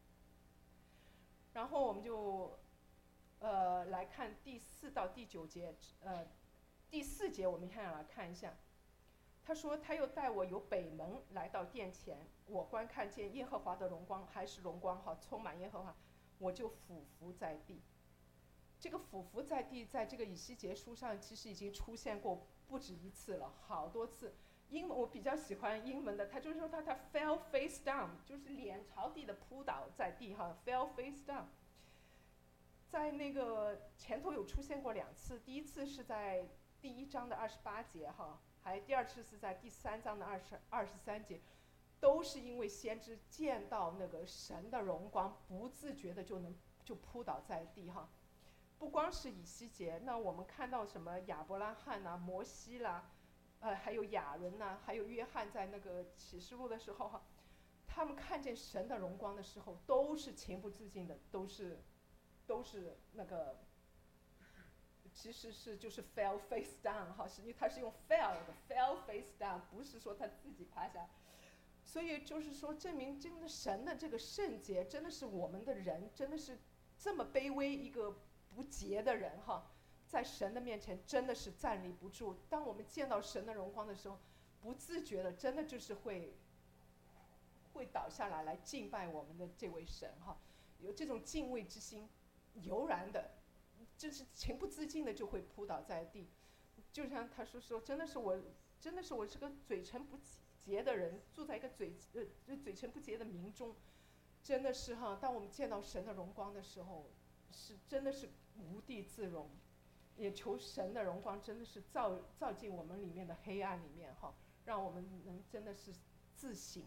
然后我们就呃来看第四到第九节，呃第四节我们先来看一下。他说他又带我由北门来到殿前，我观看见耶和华的荣光，还是荣光哈，充满耶和华，我就俯伏在地。这个俯伏在地在这个以西结书上其实已经出现过不止一次了，好多次。英文我比较喜欢英文的，他就是说他他 fell face down， 就是脸朝地的扑倒在地哈 ，fell face down。在那个前头有出现过两次，第一次是在第一章的二十八节哈，还第二次是在第三章的二十二十三节，都是因为先知见到那个神的荣光，不自觉的就能就扑倒在地哈。不光是以西结，那我们看到什么亚伯拉罕呐、摩西啦，呃，还有亚伦呐、还有约翰，在那个启示录的时候哈，他们看见神的荣光的时候，都是情不自禁的，都是，都是那个，其实是就是 fell face down 哈，实际他是用 fell 的 fell face down， 不是说他自己趴下。所以就是说，证明真的神的这个圣洁，真的是我们的人，真的是这么卑微一个不洁的人哈，在神的面前真的是站立不住。当我们见到神的荣光的时候，不自觉的真的就是会会倒下来来敬拜我们的这位神哈，有这种敬畏之心，油然的，就是情不自禁的就会扑倒在地。就像他说说，真的是我，真的是我是个嘴唇不洁的人，住在一个嘴呃嘴唇不洁的民中，真的是哈，当我们见到神的荣光的时候，是真的是无地自容，也求神的荣光真的是照照进我们里面的黑暗里面哈，让我们能真的是自省。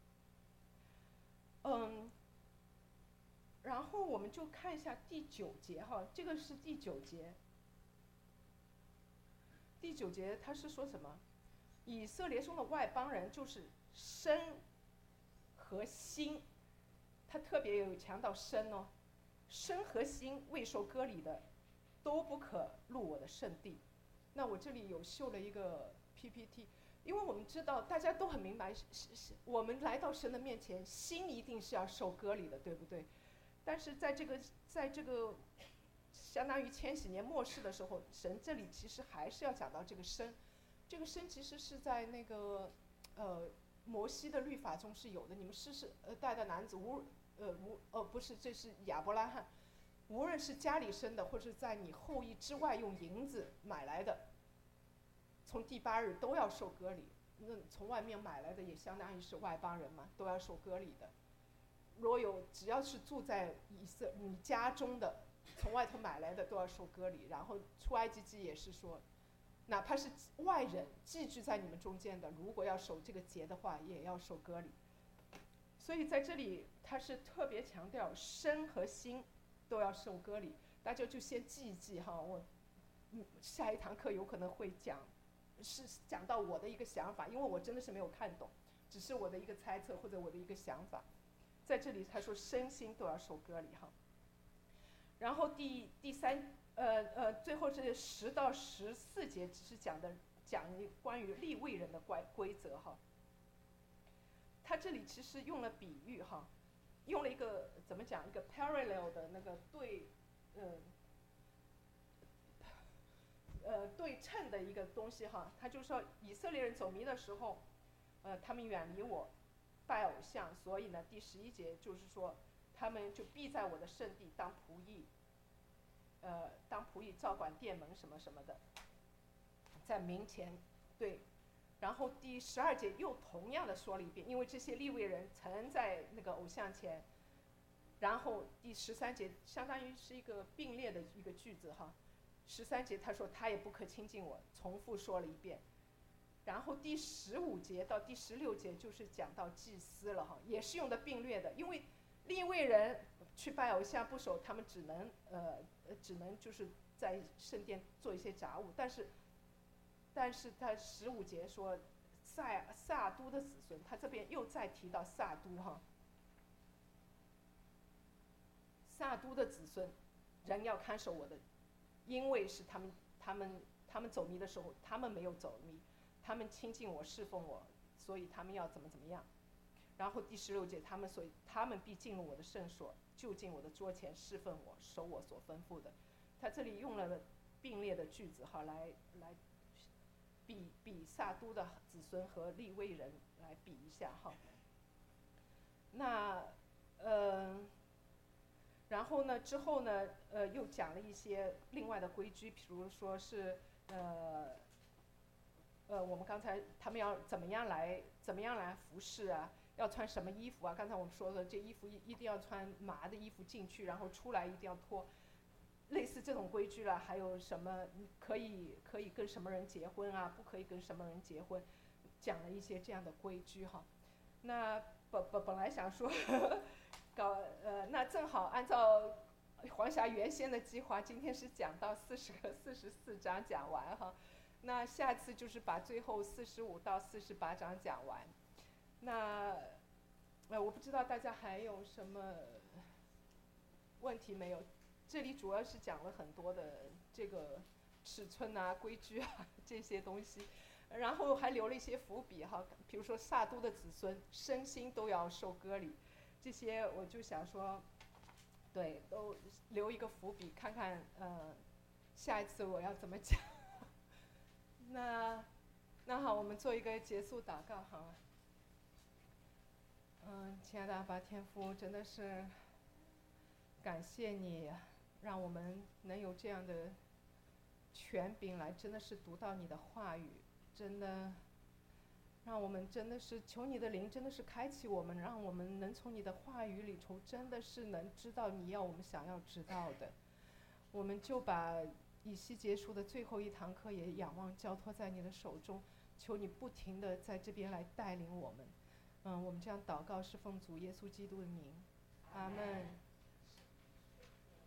嗯，然后我们就看一下第九节哈，这个是第九节。第九节他是说什么？以色列中的外邦人就是身和心，他特别有强调身哦，身和心未受割礼的，都不可入我的圣地。那我这里有秀了一个 P P T， 因为我们知道大家都很明白，是是我们来到神的面前，心一定是要受割礼的，对不对？但是在这个在这个相当于千禧年末世的时候，神这里其实还是要讲到这个身，这个身其实是在那个呃摩西的律法中是有的。你们世世呃代的男子无呃无哦不是，这是亚伯拉罕，无论是家里生的，或是在你后裔之外用银子买来的，从第八日都要受割礼。那从外面买来的也相当于是外邦人嘛，都要受割礼的。如果有只要是住在以色你家中的，从外头买来的都要受割礼。然后出埃及记也是说，哪怕是外人寄居在你们中间的，如果要守这个节的话，也要受割礼。所以在这里他是特别强调身和心都要受割礼，大家就先记一记哈。我嗯下一堂课有可能会讲，是讲到我的一个想法，因为我真的是没有看懂，只是我的一个猜测或者我的一个想法。在这里他说身心都要受割礼哈。然后第第三呃呃最后这十到十四节只是讲的讲关于利未人的规规则哈。他这里其实用了比喻哈，用了一个怎么讲一个 parallel 的那个对呃呃对称的一个东西哈。他就说以色列人走迷的时候，呃他们远离我，拜偶像，所以呢第十一节就是说他们就必在我的圣地当仆役，呃当仆役照管殿门什么什么的，在民前对。然后第十二节又同样的说了一遍，因为这些利未人曾在那个偶像前然后第十三节相当于是一个并列的一个句子哈。十三节他说他也不可亲近我，重复说了一遍。然后第十五节到第十六节就是讲到祭司了哈，也是用的并列的，因为利未人去拜偶像不守，他们只能呃只能就是在圣殿做一些杂物，但是但是他十五节说撒撒都的子孙，他这边又再提到撒都哈，撒都的子孙，人要看守我的，因为是他们他们他们走迷的时候，他们没有走迷，他们亲近我侍奉我，所以他们要怎么怎么样。然后第十六节，他们所以他们必进入我的圣所，就近我的桌前侍奉我，守我所吩咐的。他这里用了并列的句子哈，来来比比撒都的子孙和利未人来比一下哈。那呃，然后呢之后呢，呃又讲了一些另外的规矩，比如说是呃呃我们刚才他们要怎么样来怎么样来服侍啊。要穿什么衣服啊？刚才我们说的，这衣服一定要穿麻的衣服进去，然后出来一定要脱，类似这种规矩了。还有什么可以可以跟什么人结婚啊？不可以跟什么人结婚，讲了一些这样的规矩哈。那本本本来想说，呵呵搞呃，那正好按照黄霞原先的计划，今天是讲到四十个四十四章讲完哈。那下次就是把最后四十五到四十八章讲完。那，呃，我不知道大家还有什么问题没有？这里主要是讲了很多的这个尺寸啊、规矩啊这些东西，然后还留了一些伏笔哈，比如说撒都的子孙身心都要受割礼，这些我就想说，对，都留一个伏笔，看看呃下一次我要怎么讲。那那好，我们做一个结束祷告好吗？嗯，亲爱的阿爸天父，真的是感谢你，让我们能有这样的权柄来，真的是读到你的话语，真的让我们真的是求你的灵，真的是开启我们，让我们能从你的话语里头，真的是能知道你要我们想要知道的。我们就把以西结束的最后一堂课也仰望交托在你的手中，求你不停地在这边来带领我们。嗯，我们这样祷告是奉主耶稣基督的名，阿门。